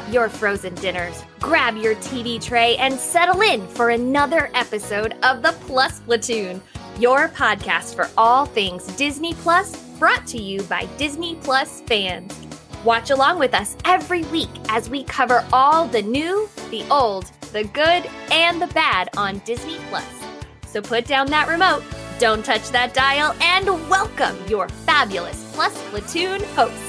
up your frozen dinners, grab your TV tray, and settle in for another episode of the Plus Platoon, your podcast for all things Disney Plus, brought to you by Disney Plus fans. Watch along with us every week as we cover all the new, the old, the good, and the bad on Disney Plus. So put down that remote, don't touch that dial, and welcome your fabulous Plus Platoon host.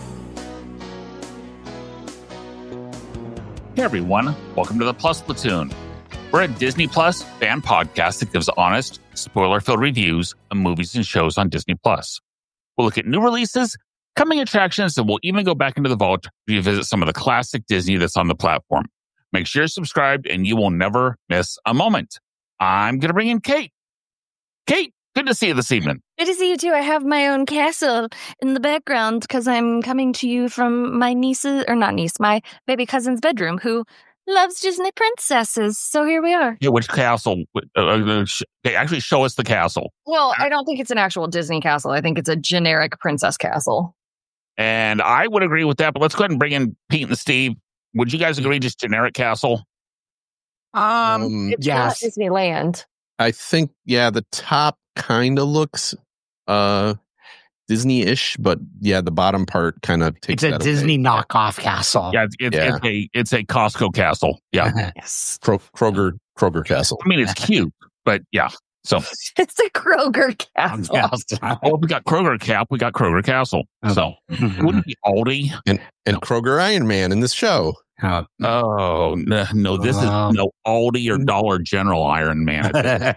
Hey everyone, welcome to the Plus Platoon. We're a Disney Plus fan podcast that gives honest, spoiler-filled reviews of movies and shows on Disney Plus. We'll look at new releases, coming attractions, and we'll even go back into the vault to revisit some of the classic Disney that's on the platform. Make sure you're subscribed and you will never miss a moment. I'm going to bring in Kate. Kate, good to see you this evening. Good to see you too. I have my own castle in the background because I'm coming to you from my my baby cousin's bedroom who loves Disney princesses. So here we are. Yeah, which castle? Actually, show us the castle. Well, I don't think it's an actual Disney castle. I think it's a generic princess castle. And I would agree with that, but let's go ahead and bring in Pete and Steve. Would you guys agree just generic castle? It's not Disneyland. I think, the top kind of looks Disney-ish, but the bottom part kind of takes It's a Disney away. knockoff castle. Yeah, it's a Costco castle. Yeah. Yes. Kroger Castle. I mean, it's cute, but yeah. So, It's a Kroger castle. we got Kroger Cap, we got Kroger Castle. So, wouldn't it be Aldi? And Kroger Iron Man in this show. Oh, no, this is no Aldi or Dollar General Iron Man.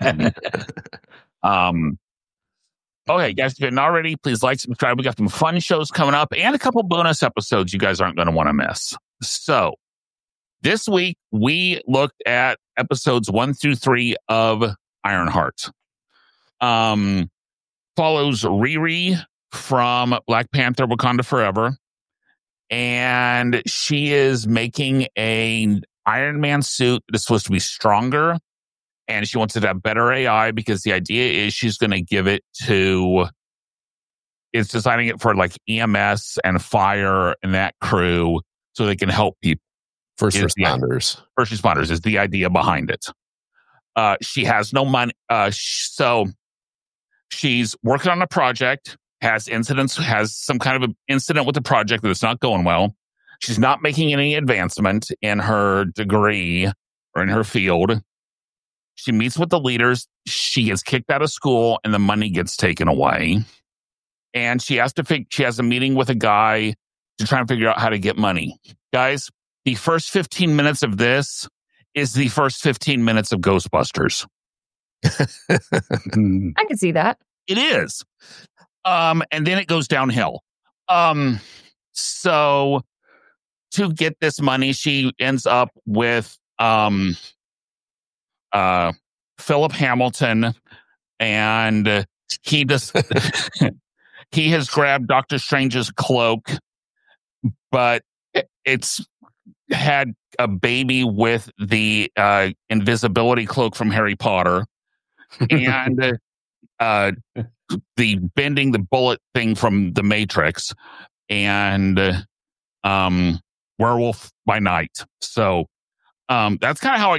Okay, guys, if you haven't already, please like, subscribe. We got some fun shows coming up and a couple bonus episodes you guys aren't going to want to miss. So, this week we looked at episodes 1 through 3 of Ironheart. Follows Riri from Black Panther: Wakanda Forever. And she is making an Iron Man suit that's supposed to be stronger. And she wants it to have better AI because the idea is she's going to give it to, it's designing it for like EMS and fire and that crew so they can help people. First responders. First responders is the idea behind it. She has no money. So she's working on a project. Has some kind of an incident with the project that's not going well. She's not making any advancement in her degree or in her field. She meets with the leaders. She gets kicked out of school and the money gets taken away. And she has a meeting with a guy to try and figure out how to get money. Guys, the first 15 minutes of this is the first 15 minutes of Ghostbusters. I can see that. It is. And then it goes downhill. So to get this money, she ends up with Philip Hamilton, and he has grabbed Doctor Strange's cloak, but it's had a baby with the invisibility cloak from Harry Potter, and the bending the bullet thing from the Matrix, and Werewolf by Night. So that's kind of how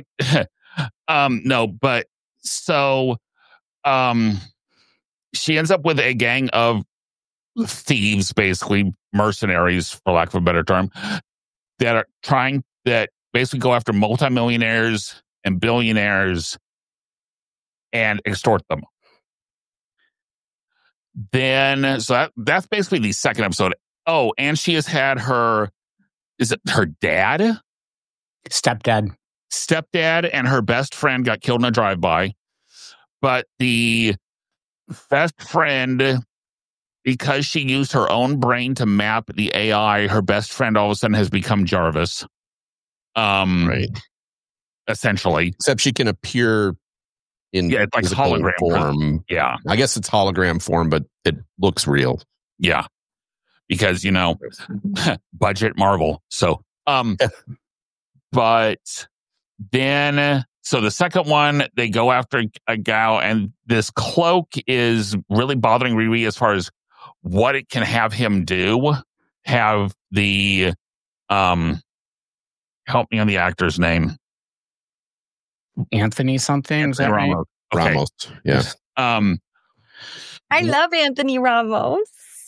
she ends up with a gang of thieves, basically mercenaries, for lack of a better term, that basically go after multimillionaires and billionaires and extort them. Then, so that's basically the second episode. Oh, and she has had her dad? Stepdad and her best friend got killed in a drive-by. But the best friend, because she used her own brain to map the AI, her best friend all of a sudden has become Jarvis. Right. Essentially. Except she can appear in it's like hologram form. Yeah. I guess it's hologram form, but it looks real. Yeah. Because, budget Marvel. So, but then, so the second one, they go after a gal, and this cloak is really bothering Riri as far as what it can have him do. Have the Help me on the actor's name. Anthony something. Is that right? Ramos. Okay. Ramos. Yeah. I love Anthony Ramos.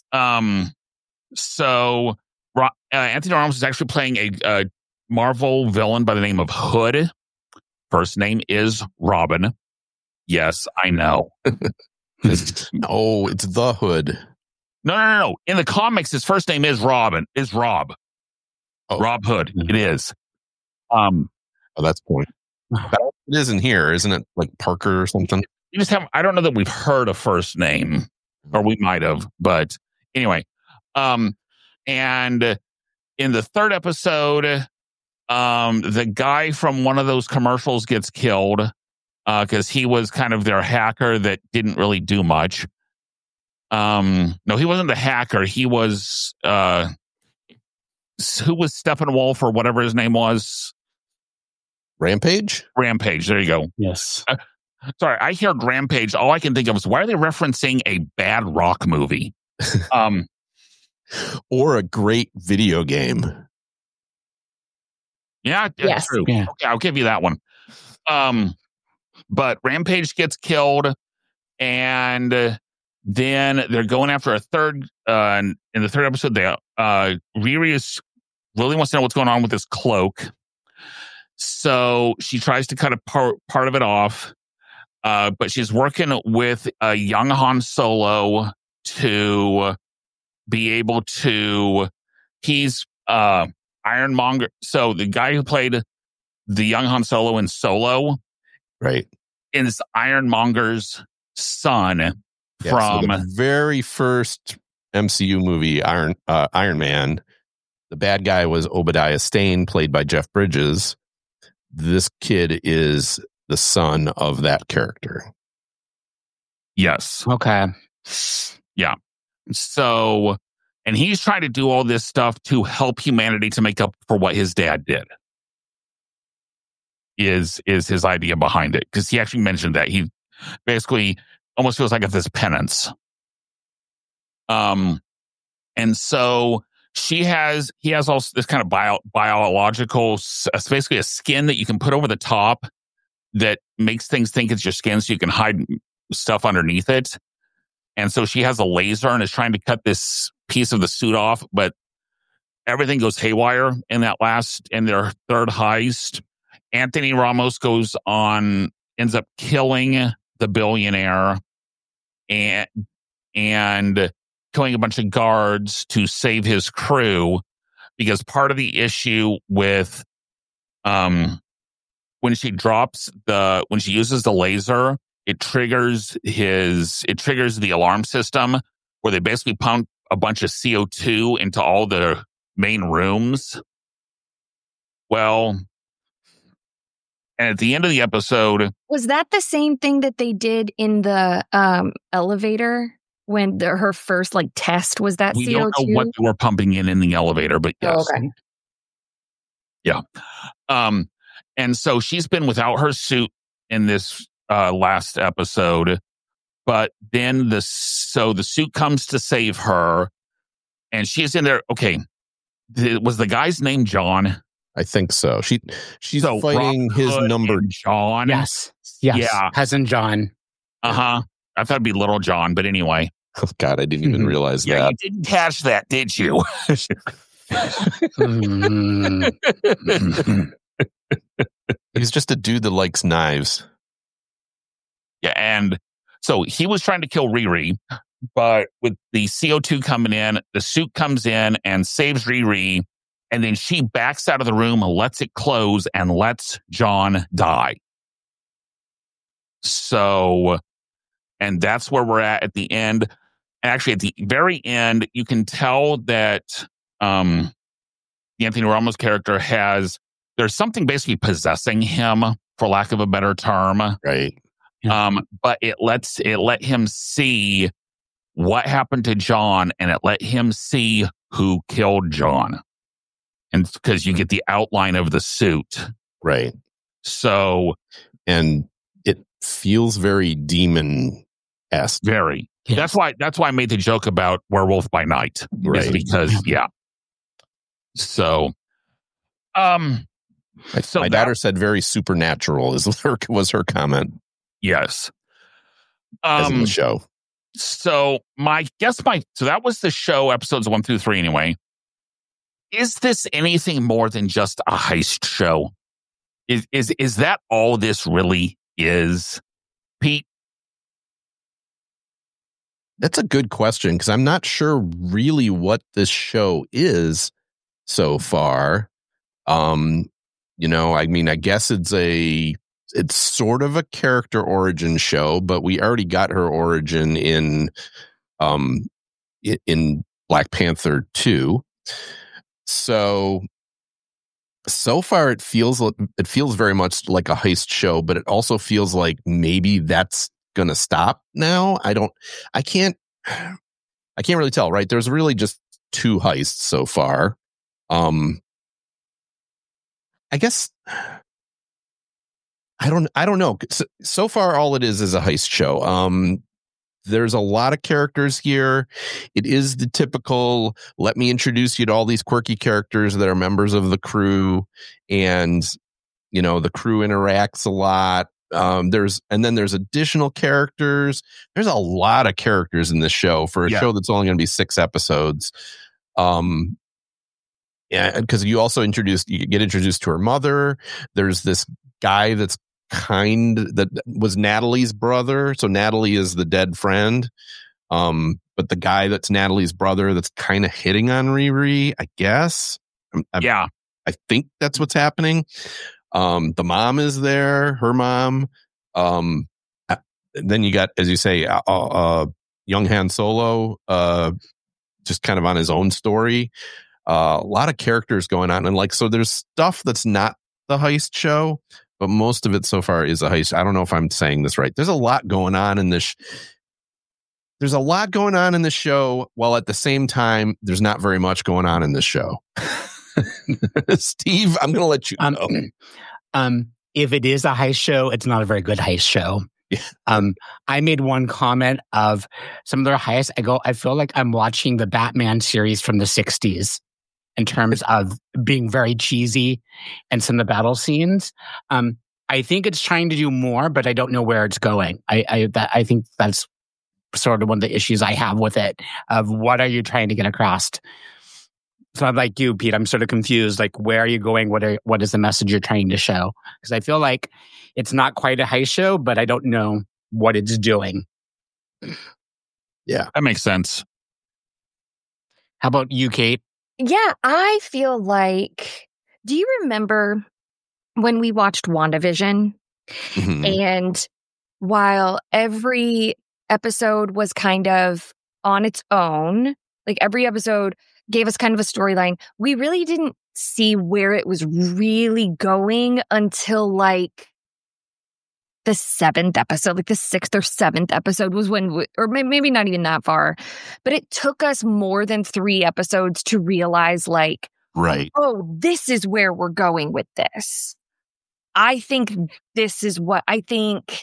So Anthony Ramos is actually playing a Marvel villain by the name of Hood. First name is Robin. Yes, I know. Oh, it's the Hood. No. In the comics, his first name is Rob. Oh. Rob Hood. It is. Oh, that's point. It isn't here, isn't it? Like Parker or something. You just have. I don't know that we've heard a first name, or we might have, but anyway. And in the third episode, the guy from one of those commercials gets killed because he was kind of their hacker that didn't really do much. No, he wasn't the hacker. He was who was Steppenwolf or whatever his name was. Rampage. There you go. Yes. Sorry, I heard Rampage. All I can think of is why are they referencing a bad rock movie? Or a great video game. Yeah, that's true. Yeah. Okay, I'll give you that one. But Rampage gets killed, and then they're going after a third. In the third episode, Riri really wants to know what's going on with this cloak. So she tries to cut a part of it off, but she's working with a young Han Solo to be able to. He's Ironmonger. So the guy who played the young Han Solo in Solo, right, is Ironmonger's son from so the very first MCU movie, Iron Man. The bad guy was Obadiah Stane, played by Jeff Bridges. This kid is the son of that character. Yes. Okay. Yeah. So, and he's trying to do all this stuff to help humanity to make up for what his dad did. Is his idea behind it? Because he actually mentioned that he basically almost feels like it's this penance. And so he has also this kind of biological, it's basically a skin that you can put over the top that makes things think it's your skin, so you can hide stuff underneath it. And so she has a laser and is trying to cut this piece of the suit off, but everything goes haywire in their third heist. Anthony Ramos ends up killing the billionaire and killing a bunch of guards to save his crew, because part of the issue with when she uses the laser, it triggers the alarm system where they basically pump a bunch of CO2 into all the main rooms. Well, and at the end of the episode, Was that the same thing that they did in the elevator when her first test was that we CO2? don't know what they were pumping in the elevator, but yes. Oh, okay. Yeah. And so she's been without her suit in this last episode, but then the suit comes to save her, and she's in there. Okay. Was the guy's name John? I think so. She's fighting his Hood number. John. Yes. Yeah. Cousin John. I thought it'd be Little John, but anyway. Oh God, I didn't even realize that. Yeah, you didn't catch that, did you? He's just a dude that likes knives. Yeah, and so he was trying to kill Riri, but with the CO2 coming in, the suit comes in and saves Riri, and then she backs out of the room and lets it close and lets John die. So, and that's where we're at the end. Actually, at the very end, you can tell that the Anthony Ramos character there's something basically possessing him, for lack of a better term. Right. But it let him see what happened to John, and it let him see who killed John. And because you get the outline of the suit. Right. So. And it feels very demon-esque. Very. Yes. That's why I made the joke about Werewolf by Night. Right. Is because, yeah. So, So my daughter said very supernatural was her comment. Yes. As in the show. So so that was the show, episodes 1 through 3 anyway. Is this anything more than just a heist show? Is that all this really is, Pete? That's a good question, because I'm not sure really what this show is so far. I mean, I guess it's sort of a character origin show, but we already got her origin in Black Panther 2. So far it feels very much like a heist show, but it also feels like maybe that's going to stop now. I can't really tell, right? There's really just 2 heists so far. I guess I don't know. So far all it is a heist show. There's a lot of characters here. It is the typical, let me introduce you to all these quirky characters that are members of the crew, and the crew interacts a lot. There's additional characters. There's a lot of characters in this show for a show that's only going to be 6 episodes. Because you get introduced to her mother. There's this guy that was Natalie's brother. So Natalie is the dead friend. But the guy that's Natalie's brother that's kind of hitting on Riri, I guess. I think that's what's happening. The mom is there, her mom. Then you got, as you say, young Han Solo, just kind of on his own story. A lot of characters going on. And so there's stuff that's not the heist show, but most of it so far is a heist. I don't know if I'm saying this right. There's a lot going on in this. There's a lot going on in the show, while at the same time, there's not very much going on in this show. Steve, I'm going to let you go. If it is a heist show, it's not a very good heist show. Yeah. I made one comment of some of their heists. I feel like I'm watching the Batman series from the 60s in terms of being very cheesy and some of the battle scenes. I think it's trying to do more, but I don't know where it's going. I think that's sort of one of the issues I have with it, of what are you trying to get across? So I'm like you, Pete, I'm sort of confused. Like, where are you going? What is the message you're trying to show? Because I feel like it's not quite a heist show, but I don't know what it's doing. Yeah, that makes sense. How about you, Kate? Yeah, I feel like, do you remember when we watched WandaVision? Mm-hmm. And while every episode was kind of on its own, like every episode gave us kind of a storyline, we really didn't see where it was really going until like the 7th episode, like the 6th or 7th episode was when, or maybe not even that far, but it took us more than 3 episodes to realize like, right. Oh, this is where we're going with this. I think this is what I think.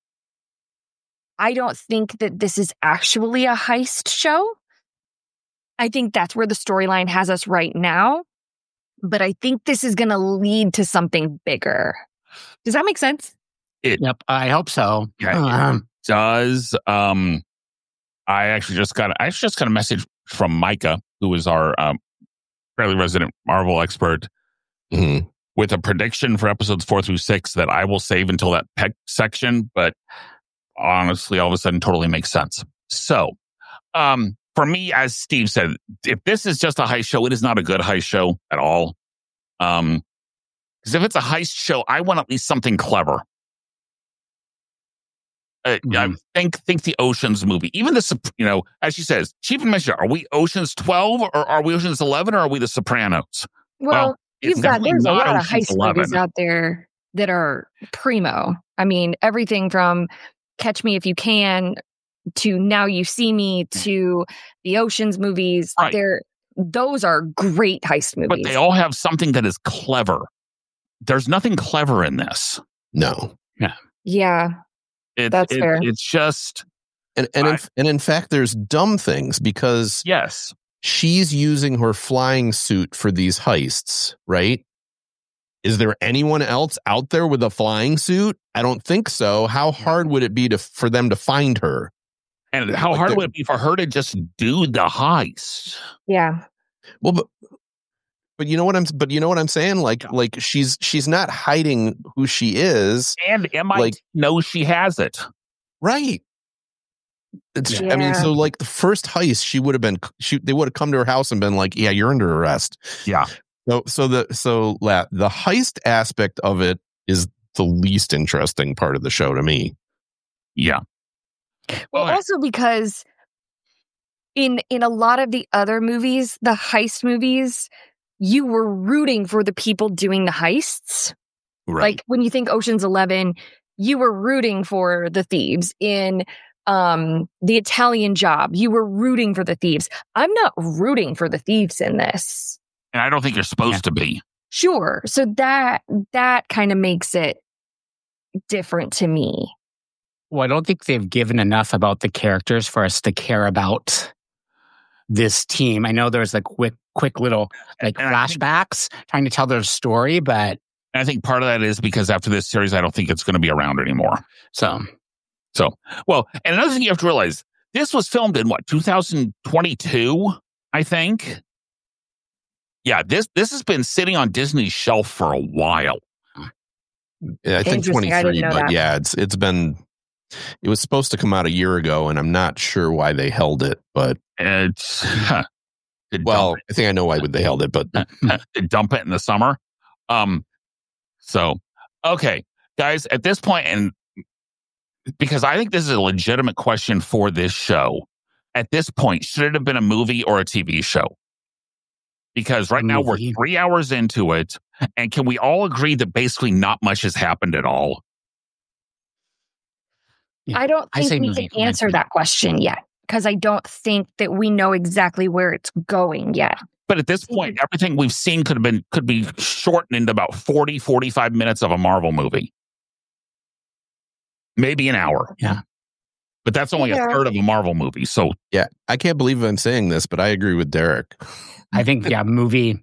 I don't think that this is actually a heist show. I think that's where the storyline has us right now. But I think this is going to lead to something bigger. Does that make sense? Yep, I hope so. Yeah, it does. I actually just got a message from Micah, who is our fairly resident Marvel expert, with a prediction for episodes 4 through 6 that I will save until that peck section. But honestly, all of a sudden, totally makes sense. So, for me, as Steve said, if this is just a heist show, it is not a good heist show at all. Because if it's a heist show, I want at least something clever. I think the Ocean's movie, even the, as she says, Chief and Messenger, are we Ocean's 12 or are we Ocean's 11 or are we the Sopranos? Well there's a lot of heist movies out there that are primo. I mean, everything from Catch Me If You Can to Now You See Me to the Ocean's movies. Right. Those are great heist movies. But they all have something that is clever. There's nothing clever in this. No. Yeah. That's fair. It's just, and in fact, there's dumb things because she's using her flying suit for these heists, right? Is there anyone else out there with a flying suit? I don't think so. How hard would it be for them to find her? And how hard would it be for her to just do the heist? Yeah. Well, but you know what I'm saying? Like she's not hiding who she is. And MIT knows she has it. Right. I mean, so like the first heist, they would have come to her house and been like, yeah, you're under arrest. Yeah. So the heist aspect of it is the least interesting part of the show to me. Yeah. Well, also because in a lot of the other movies, the heist movies, you were rooting for the people doing the heists. Right. Like when you think Ocean's 11, you were rooting for the thieves. In The Italian Job, you were rooting for the thieves. I'm not rooting for the thieves in this. And I don't think you're supposed to be. Sure. So that kind of makes it different to me. Well, I don't think they've given enough about the characters for us to care about this team. I know there's like quick little flashbacks trying to tell their story, but I think part of that is because after this series, I don't think it's going to be around anymore. So, well, and another thing you have to realize, this was filmed in 2022, I think. Yeah, this has been sitting on Disney's shelf for a while. Yeah, I think 23, but yeah, it was supposed to come out a year ago, and I'm not sure why they held it, but I think I know why they held it, but dump it in the summer. So, okay, guys, at this point, and because I think this is a legitimate question for this show, at this point, should it have been a movie or a TV show? Because right now we're 3 hours into it, and can we all agree that basically not much has happened at all? Yeah. I don't think we can answer that question yet, because I don't think that we know exactly where it's going yet. But at this point, everything we've seen could be shortened into about 40, 45 minutes of a Marvel movie. Maybe an hour. Yeah. But that's only a third of a Marvel movie. So yeah, I can't believe I'm saying this, but I agree with Derek. I think, movie.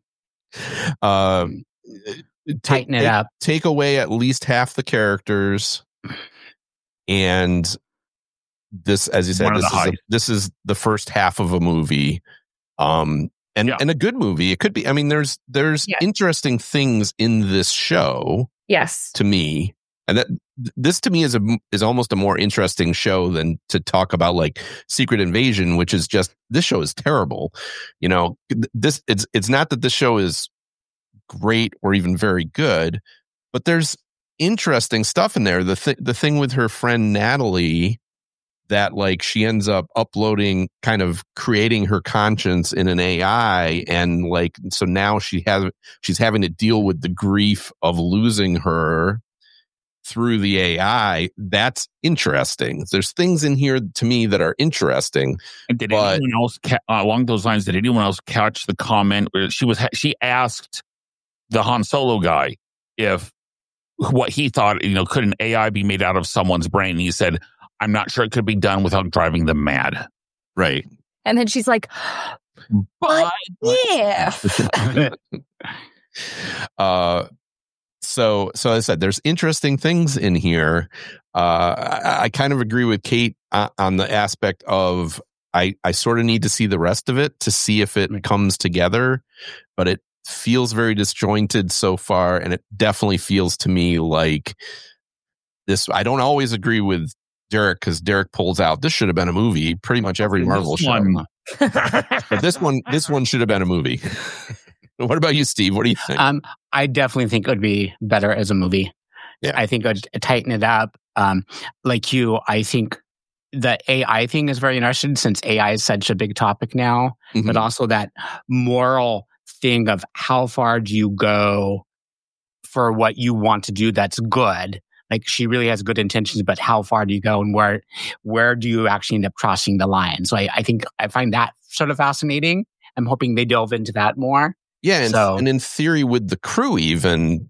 Tighten it up. Take away at least half the characters. And this, as you said, this is the first half of a movie. And a good movie. It could be. I mean, there's interesting things in this show. Yes. To me. And that this to me is almost a more interesting show than to talk about like Secret Invasion, which is just, this show is terrible. You know, it's not that this show is great or even very good, but there's interesting stuff in there. The thing with her friend Natalie, that like she ends up uploading, kind of creating her conscience in an AI, and like so now she's having to deal with the grief of losing her through the AI. That's interesting. There's things in here to me that are interesting. And did anyone else along those lines? Did anyone else catch the comment where she asked the Han Solo guy if what he thought, could an AI be made out of someone's brain? And he said, "I'm not sure it could be done without driving them mad." Right. And then she's like, "But if." So as I said, there's interesting things in here. I kind of agree with Kate on the aspect of I sort of need to see the rest of it to see if it comes together, but it feels very disjointed so far, and it definitely feels to me like this. I don't always agree with Derek, because Derek pulls out, this should have been a movie. Pretty much every Marvel show, but this one should have been a movie. What about you, Steve? What do you think? I definitely think it would be better as a movie. Yeah. I think it would tighten it up. Like you, I think the AI thing is very interesting, since AI is such a big topic now, but also that moral thing of how far do you go for what you want to do that's good. Like, she really has good intentions, but how far do you go, and where do you actually end up crossing the line? So I think I find that sort of fascinating. I'm hoping they delve into that more. Yeah, and in theory, with the crew, even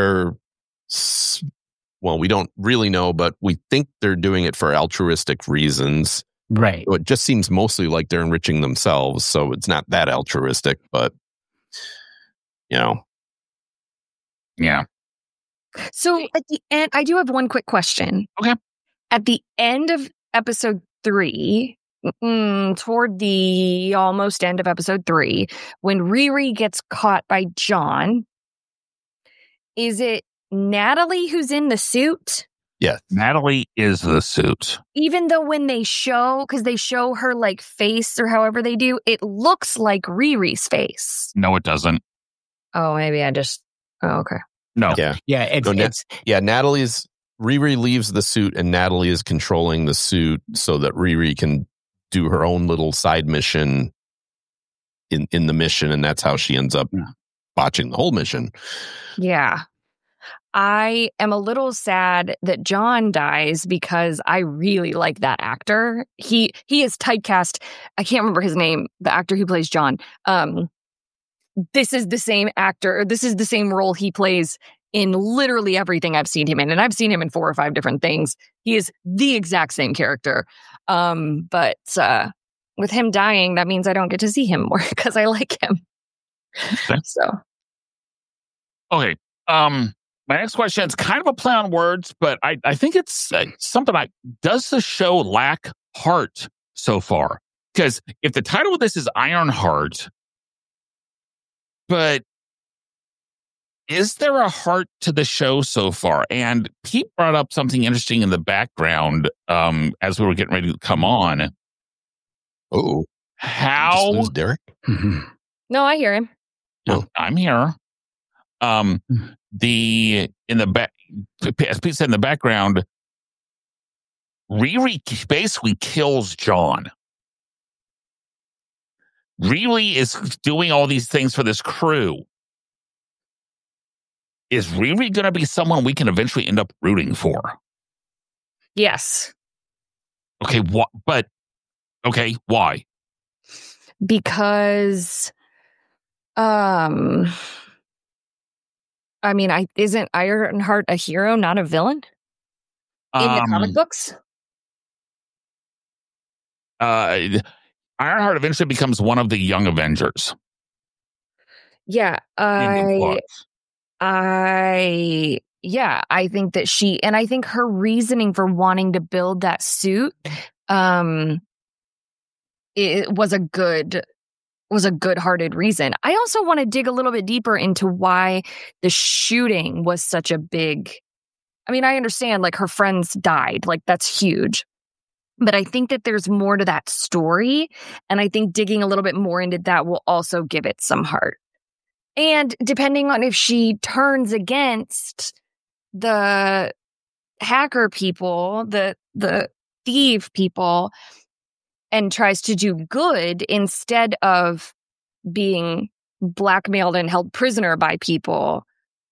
we don't really know, but we think they're doing it for altruistic reasons. Right. So it just seems mostly like they're enriching themselves, so it's not that altruistic, but Yeah. So at the end, I do have one quick question. Okay. At the end of episode 3, toward the almost end of episode 3, when Riri gets caught by John, is it Natalie who's in the suit? Yes. Natalie is the suit. Even though when they show, because they show her like face or however they do, it looks like Riri's face. No, it doesn't. Oh, maybe I just. Oh, okay. No. Yeah. Yeah, it's Natalie's Riri leaves the suit and Natalie is controlling the suit so that Riri can do her own little side mission in the mission, and that's how she ends up botching the whole mission. Yeah. I am a little sad that John dies because I really like that actor. He is typecast. I can't remember his name, the actor who plays John. This is the same actor. This is the same role he plays in literally everything I've seen him in. And I've seen him in 4 or 5 different things. He is the exact same character. But with him dying, that means I don't get to see him more because I like him. Okay. So. Okay. My next question is kind of a play on words, but I think it's something like, does the show lack heart so far? Because if the title of this is Ironheart, but is there a heart to the show so far? And Pete brought up something interesting in the background as we were getting ready to come on. Oh, how? Lose Derek? No, I hear him. No, I'm here. As Pete said in the background, Riri basically kills John. Riri is doing all these things for this crew. Is Riri going to be someone we can eventually end up rooting for? Yes. Okay, why? Because, isn't Ironheart a hero, not a villain? In the comic books? Ironheart eventually becomes one of the Young Avengers. Yeah, I think that I think her reasoning for wanting to build that suit, it was a good-hearted reason. I also want to dig a little bit deeper into why the shooting was such a big. I mean, I understand like her friends died, like that's huge. But I think that there's more to that story, and I think digging a little bit more into that will also give it some heart. And depending on if she turns against the hacker people, the thief people, and tries to do good instead of being blackmailed and held prisoner by people,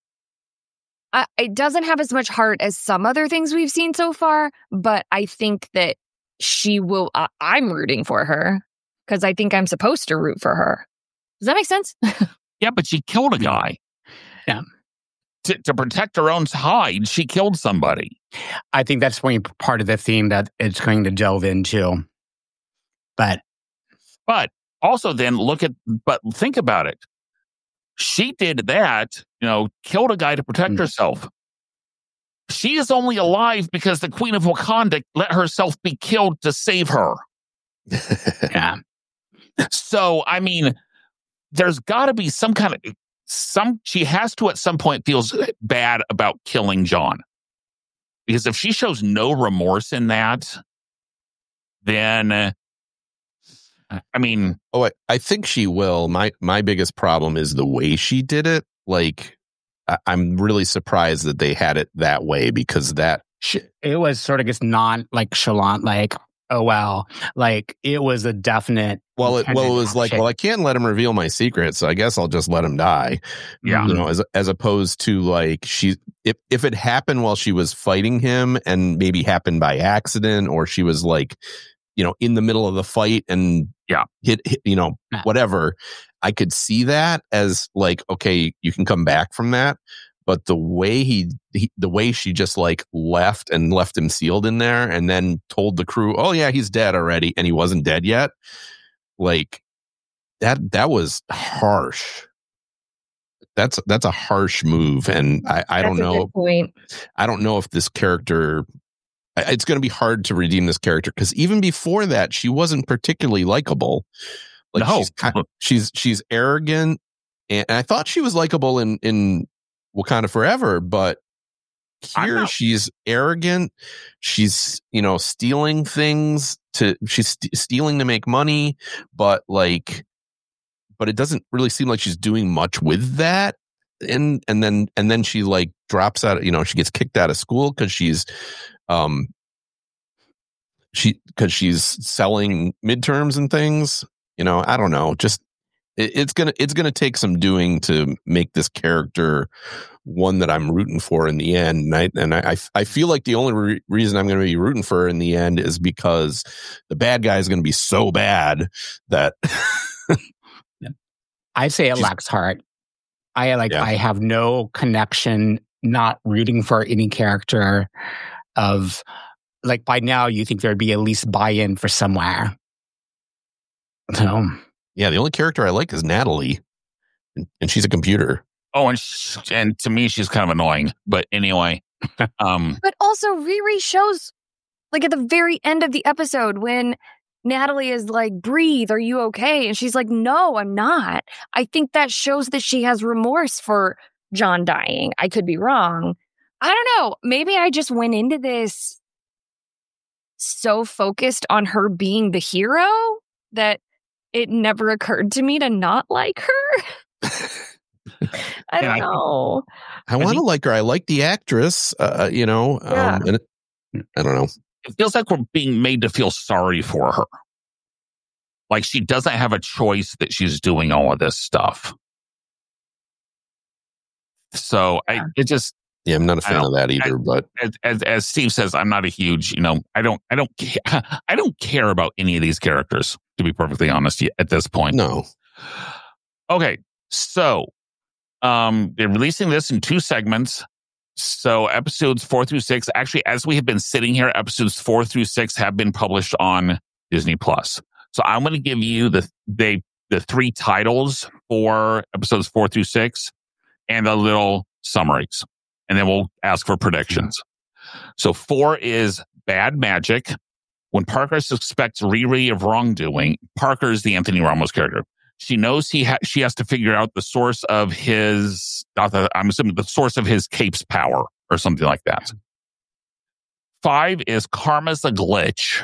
it doesn't have as much heart as some other things we've seen so far, but I think that she will. I'm rooting for her because I think I'm supposed to root for her. Does that make sense? Yeah, but she killed a guy. Yeah. To protect her own hide, she killed somebody. I think that's part of the theme that it's going to delve into. But also then think about it. She did that, killed a guy to protect herself. She is only alive because the Queen of Wakanda let herself be killed to save her. Yeah. So, I mean, there's got to be she has to at some point feels bad about killing John. Because if she shows no remorse in that, then, I mean. Oh, I think she will. My biggest problem is the way she did it. Like, I'm really surprised that they had it that way because it was sort of just non-chalant, like, oh, well, like it was a definite. Well, it was like, well, I can't let him reveal my secret, so I guess I'll just let him die. Yeah. As opposed to like if it happened while she was fighting him and maybe happened by accident, or she was like, in the middle of the fight and hit whatever, I could see that as like, okay, you can come back from that. But the way the way she just like left him sealed in there and then told the crew, oh yeah, he's dead already. And he wasn't dead yet. Like that was harsh. That's a harsh move, and I don't know. Point. I don't know if this character. It's going to be hard to redeem this character because even before that, she wasn't particularly likable. Like No. she's arrogant, and I thought she was likable in Wakanda Forever, but here she's arrogant. She's stealing things she's stealing to make money, but it doesn't really seem like she's doing much with that. And then she like drops out. She gets kicked out of school because she's selling midterms and things. I don't know. Just it's gonna take some doing to make this character one that I'm rooting for in the end. And I feel like the only reason I'm going to be rooting for her in the end is because the bad guy is going to be so bad that I say it lacks heart. I have no connection, not rooting for any character of like by now you think there'd be at least buy-in for somewhere. So yeah, the only character I like is Natalie, and she's a computer. Oh, and to me, she's kind of annoying. But anyway. But also, Riri shows, like, at the very end of the episode when Natalie is like, breathe, are you okay? And she's like, no, I'm not. I think that shows that she has remorse for John dying. I could be wrong. I don't know. Maybe I just went into this so focused on her being the hero that it never occurred to me to not like her. I don't know. I want to like her. I like the actress, and I don't know. It feels like we're being made to feel sorry for her. Like she doesn't have a choice that she's doing all of this stuff. So I'm not a fan of that either. But as Steve says, I'm not a huge, I don't care about any of these characters, to be perfectly honest at this point. No. Okay. So, they're releasing this in 2 segments. So episodes 4 through 6, actually, as we have been sitting here, episodes 4 through 6 have been published on Disney Plus. So I'm going to give you the 3 titles for episodes 4 through 6 and the little summaries, and then we'll ask for predictions. So 4 is Bad Magic. When Parker suspects Riri of wrongdoing, Parker is the Anthony Ramos character. She knows she has to figure out the source of his, I'm assuming the source of his cape's power or something like that. 5 is Karma's a Glitch.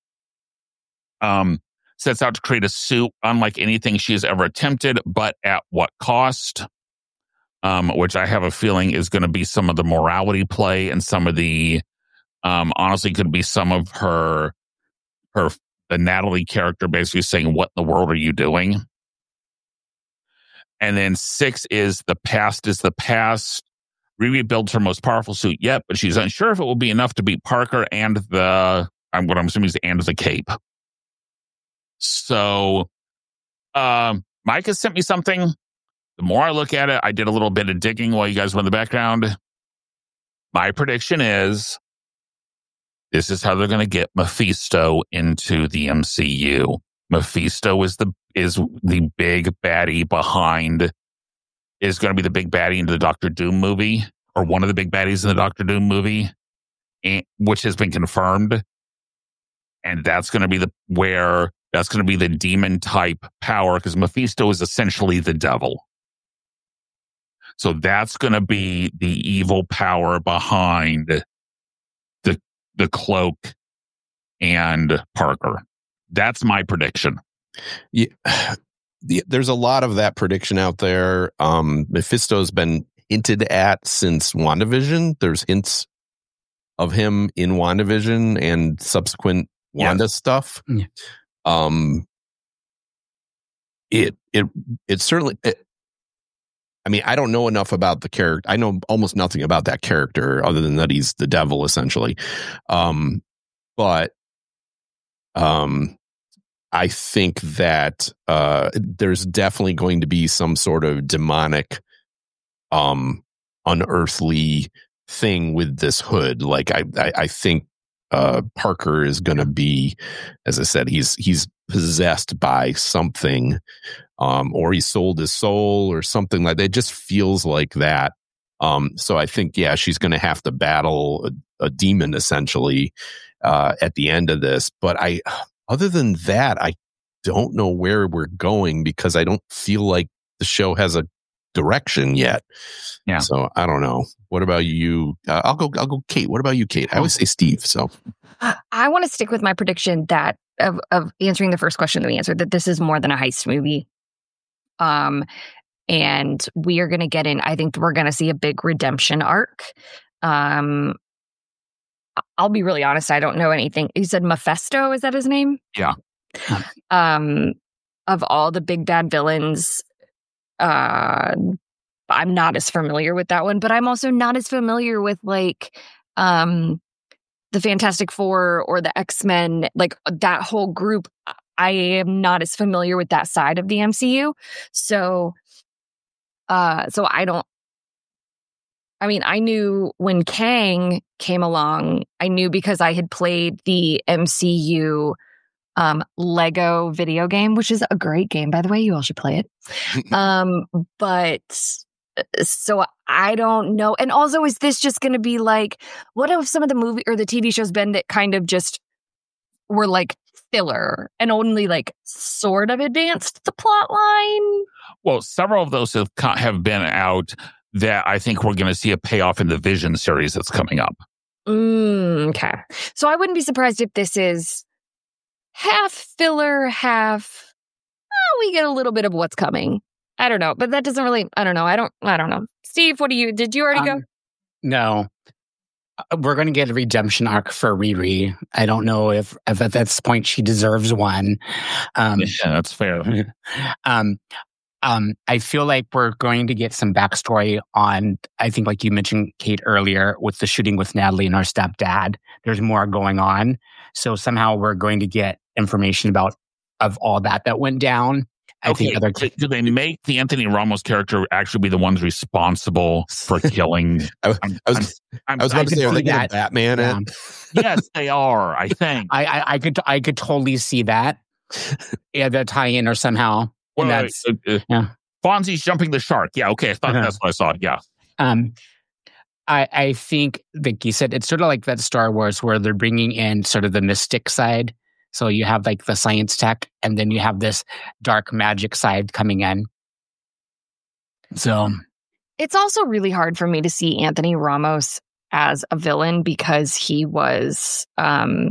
Sets out to create a suit unlike anything she has ever attempted, but at what cost? Which I have a feeling is going to be some of the morality play and some of the, honestly could be some of the Natalie character basically saying, what in the world are you doing? And then 6 is the past is the past. Riri builds her most powerful suit yet, but she's unsure if it will be enough to beat Parker and what I'm assuming is the cape. So, Mike has sent me something. The more I look at it, I did a little bit of digging while you guys were in the background. My prediction is this is how they're going to get Mephisto into the MCU. Mephisto is the big baddie behind, is going to be the big baddie into the Doctor Doom movie, or one of the big baddies in the Doctor Doom movie, which has been confirmed. And that's going to be the demon type power, because Mephisto is essentially the devil. So that's going to be the evil power behind the Cloak and Parker. That's my prediction. Yeah, there's a lot of that prediction out there. Mephisto's been hinted at since WandaVision. There's hints of him in WandaVision and subsequent Wanda stuff. Yeah. It certainly. I mean, I don't know enough about the character. I know almost nothing about that character other than that he's the devil, essentially. But I think that there's definitely going to be some sort of demonic, unearthly thing with this hood. Like I think Parker is going to be, as I said, he's possessed by something, or he sold his soul or something like that. It just feels like that. So I think, yeah, she's going to have to battle a demon essentially at the end of this. But other than that, I don't know where we're going because I don't feel like the show has a direction yet. Yeah. So I don't know. What about you? I'll go Kate. What about you, Kate? I always say Steve. So I want to stick with my prediction that of answering the first question that we answered, that this is more than a heist movie. And we are going to get in. I think we're going to see a big redemption arc. I'll be really honest. I don't know anything. You said Mephisto. Is that his name? Yeah. Of all the big bad villains, I'm not as familiar with that one, but I'm also not as familiar with like the Fantastic Four or the X-Men, like that whole group. I am not as familiar with that side of the MCU. So I knew when Kang came along, I knew because I had played the MCU Lego video game, which is a great game, by the way. You all should play it. But so I don't know. And also, is this just going to be like, what have some of the movie or the TV shows been that kind of just were like filler and only like sort of advanced the plot line? Well, several of those have been out that I think we're going to see a payoff in the Vision series that's coming up. Okay. So I wouldn't be surprised if this is half filler, half, we get a little bit of what's coming. I don't know, but that doesn't really, I don't know. I don't know. Steve, did you already go? No. We're going to get a redemption arc for Riri. I don't know if at this point she deserves one. Yeah, that's fair. I feel like we're going to get some backstory on, I think like you mentioned, Kate, earlier, with the shooting with Natalie and our stepdad. There's more going on. So somehow we're going to get information of all that went down. I think do they make the Anthony Ramos character actually be the ones responsible for killing? I was about to say, are they going to Batman it? Yes, they are. I think I could totally see that. Yeah, the tie-in or somehow. Well, Fonzie's jumping the shark. Yeah, okay. I thought that's what I saw. Yeah. I think, like you said, it's sort of like that Star Wars where they're bringing in sort of the mystic side. So you have like the science tech, and then you have this dark magic side coming in. So it's also really hard for me to see Anthony Ramos as a villain because he was, oh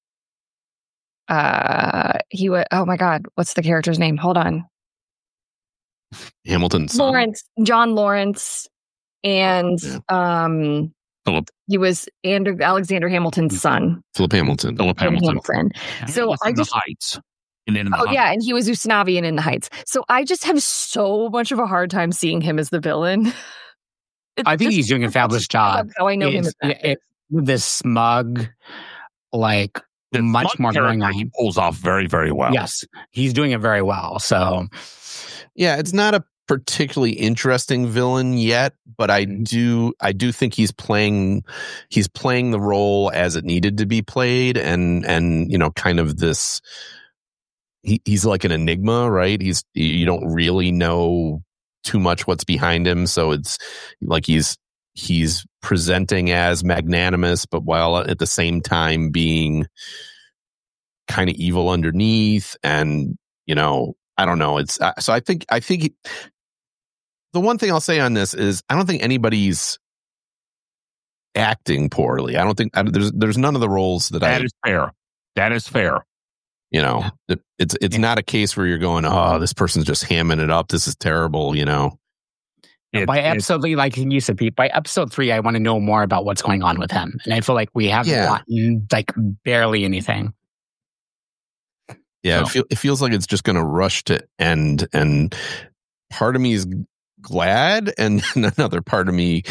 my God, what's the character's name? Hold on. Hamilton's John Lawrence, and Philip. He was Alexander Hamilton's son. Philip Hamilton. Yeah. So I just Heights. And in the Heights. Yeah, and he was Usnavi in the Heights. So I just have so much of a hard time seeing him as the villain. I think he's doing a fabulous job. How I know him as this smug, like much more going on. He pulls off very, very well. Yes, he's doing it very well. So, yeah, it's not a particularly interesting villain yet, but I do think he's playing the role as it needed to be played, and kind of this. He's like an enigma, right? You don't really know too much what's behind him, so it's like he's presenting as magnanimous, but while at the same time being kind of evil underneath, and I don't know. It's so I think the one thing I'll say on this is I don't think anybody's acting poorly. I don't think there's none of the roles that is fair. That is fair. It's not a case where you're going, oh, this person's just hamming it up. This is terrible. By episode, like you said, Pete, by episode 3, I want to know more about what's going on with him, and I feel like we haven't gotten like barely anything. Yeah, it feels like it's just going to rush to end, and part of me is glad, and another part of me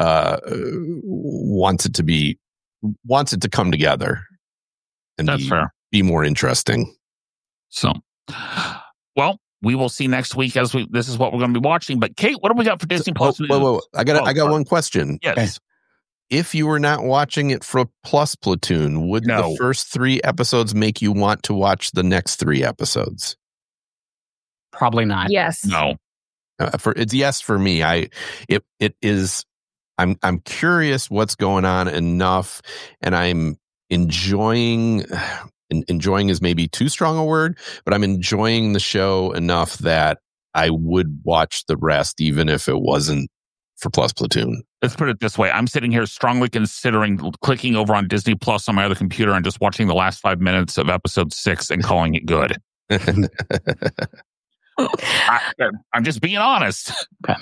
wants it to come together, and that's fair. Be more interesting. So, well, we will see next week this is what we're going to be watching. But Kate, what do we got for Disney Plus? Whoa. I got one question. Yes. if you were not watching it for Plus Platoon, would the first 3 episodes make you want to watch the next 3 episodes? Probably not. Yes. No. It's yes for me. It is. I'm curious what's going on enough, and I'm enjoying. Enjoying is maybe too strong a word, but I'm enjoying the show enough that I would watch the rest, even if it wasn't for Plus Platoon. Let's put it this way. I'm sitting here strongly considering clicking over on Disney Plus on my other computer and just watching the last 5 minutes of episode 6 and calling it good. I'm just being honest.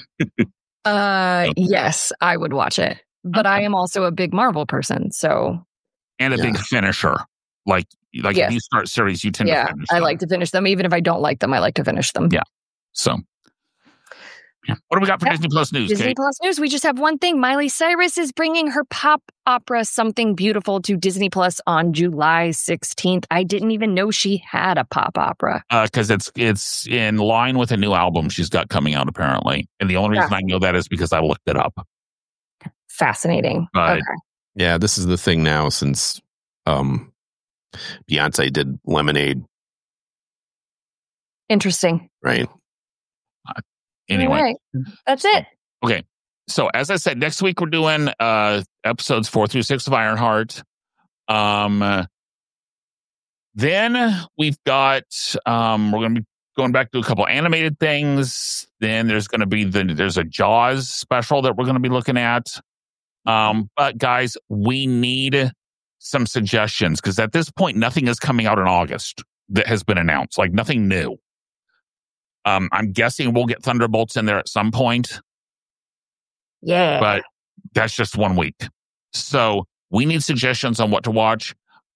Yes, I would watch it. But I am also a big Marvel person, so. And a big finisher. Like yes. If you start series, you tend to finish them. I like to finish them. Even if I don't like them, I like to finish them. Yeah. So, what do we got for Disney Plus news, Disney Kate? Plus news, we just have one thing. Miley Cyrus is bringing her pop opera Something Beautiful to Disney Plus on July 16th. I didn't even know she had a pop opera. Because it's in line with a new album she's got coming out, apparently. And the only reason I know that is because I looked it up. Fascinating. But, okay. Yeah, this is the thing now since Beyonce did Lemonade. Interesting. Right. Anyway. Right. That's it. Okay. So as I said, next week we're doing episodes 4 through 6 of Ironheart. Then we've got we're going to be going back to a couple animated things. Then there's going to be there's a Jaws special that we're going to be looking at. But guys, we need some suggestions because at this point nothing is coming out in August that has been announced. Like nothing new. I'm guessing we'll get Thunderbolts in there at some point. Yeah. But that's just 1 week. So we need suggestions on what to watch.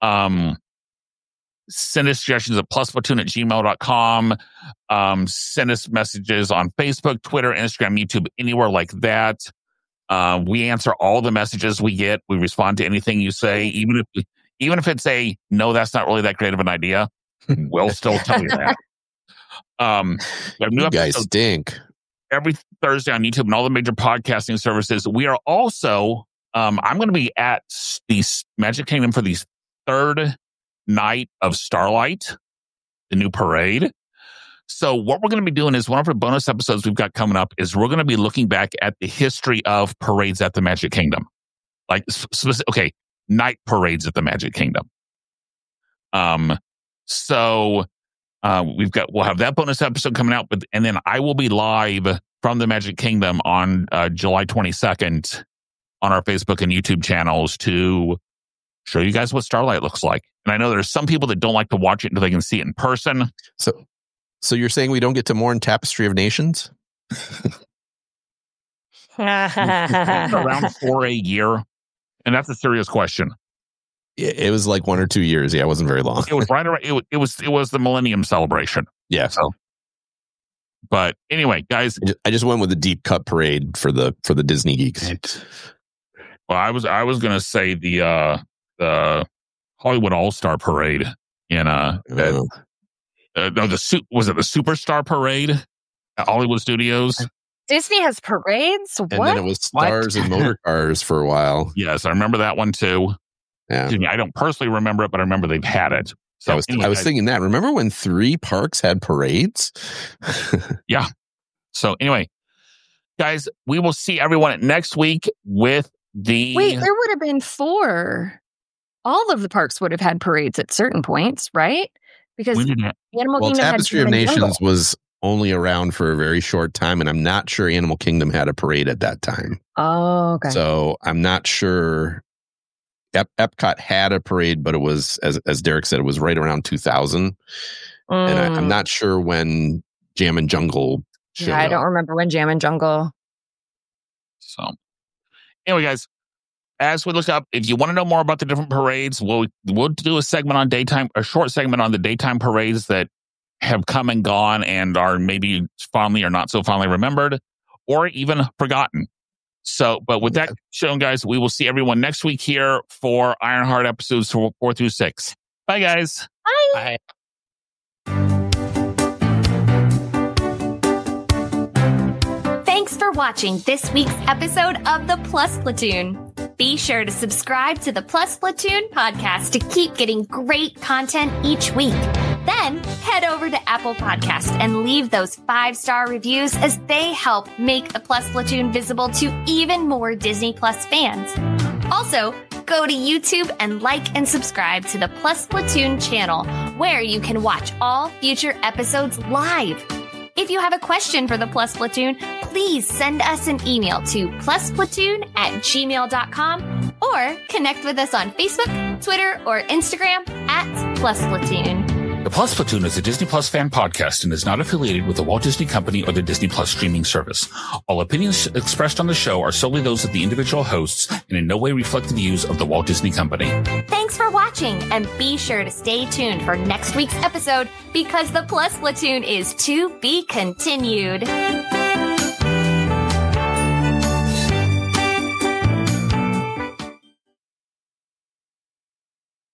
Send us suggestions at plusplatoon@gmail.com. Send us messages on Facebook, Twitter, Instagram, YouTube, anywhere like that. We answer all the messages we get. We respond to anything you say, even if it's a no, that's not really that great of an idea. We'll still tell you that. We have new you guys episodes stink. every Thursday on YouTube and all the major podcasting services. We are also, I'm going to be at the Magic Kingdom for the 3rd night of Starlight, the new parade. So what we're going to be doing is one of our bonus episodes we've got coming up is we're going to be looking back at the history of parades at the Magic Kingdom. Like, night parades at the Magic Kingdom. We'll have that bonus episode coming out, and then I will be live from the Magic Kingdom on July 22nd on our Facebook and YouTube channels to show you guys what Starlight looks like. And I know there's some people that don't like to watch it until they can see it in person. So you're saying we don't get to mourn Tapestry of Nations? Around 4 a year, and that's a serious question. It was like 1 or 2 years. Yeah, it wasn't very long. It was right around. It was the Millennium Celebration. Yeah. So, but anyway, guys, I just went with the deep cut parade for the Disney geeks. Well, I was going to say the Hollywood All-Star Parade in was it the Superstar Parade at Hollywood Studios? Disney has parades? What? And then it was Stars and Motor Cars for a while. Yes, I remember that one too. Yeah. I don't personally remember it, but I remember they've had it. So I was thinking that. Remember when 3 parks had parades? Yeah. So anyway, guys, we will see everyone next week with the... Wait, there would have been 4. All of the parks would have had parades at certain points, right? Because Animal Kingdom Tapestry had of Nations Jungle. was only around for a very short time, and I'm not sure Animal Kingdom had a parade at that time. Oh, okay. So I'm not sure... Epcot had a parade, but it was, as Derek said, it was right around 2000. And I'm not sure when Jam and Jungle showed up. I don't remember when Jam and Jungle. So anyway, guys, as we look up, if you want to know more about the different parades, we'll do a short segment on the daytime parades that have come and gone and are maybe fondly or not so fondly remembered or even forgotten. So, but with that shown, guys, we will see everyone next week here for Ironheart episodes 4 through 6. Bye, guys. Bye. Thanks for watching this week's episode of the Plus Platoon. Be sure to subscribe to the Plus Platoon podcast to keep getting great content each week. Then head over to Apple Podcasts and leave those 5-star reviews as they help make the Plus Platoon visible to even more Disney Plus fans. Also, go to YouTube and like and subscribe to the Plus Platoon channel, where you can watch all future episodes live. If you have a question for the Plus Platoon, please send us an email to plusplatoon@gmail.com or connect with us on Facebook, Twitter, or Instagram @plusplatoon. The Plus Platoon is a Disney Plus fan podcast and is not affiliated with the Walt Disney Company or the Disney Plus streaming service. All opinions expressed on the show are solely those of the individual hosts and in no way reflect the views of the Walt Disney Company. Thanks for watching, and be sure to stay tuned for next week's episode because the Plus Platoon is to be continued.